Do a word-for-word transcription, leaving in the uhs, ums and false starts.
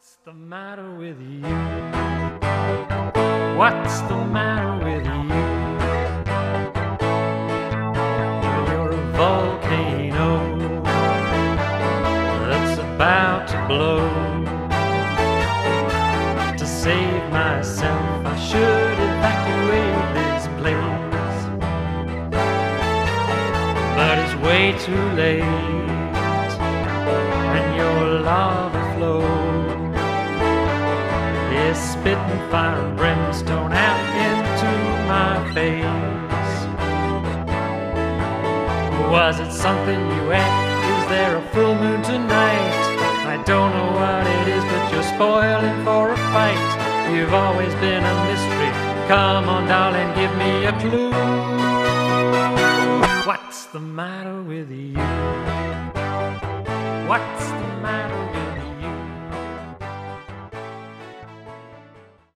What's the matter with you? What's the matter with you? You're a volcano that's about to blow. To save myself, I should evacuate this place, but it's way too late, and your lava flow is spitting fire and brimstone out into my face. Was it something you ate? Is there a full moon tonight? I don't know what it is, but you're spoiling for a fight. You've always been a mystery. Come on, darling, give me a clue. What's the matter with you? What's the matter with you?